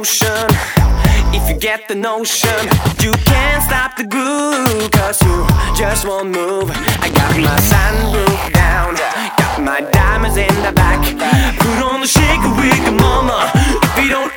motion. If you get the notion, you can't stop the groove, cause you just won't move. I got my sunroof down, got my diamonds in the back. Put on the shaker wig, mama. If you don't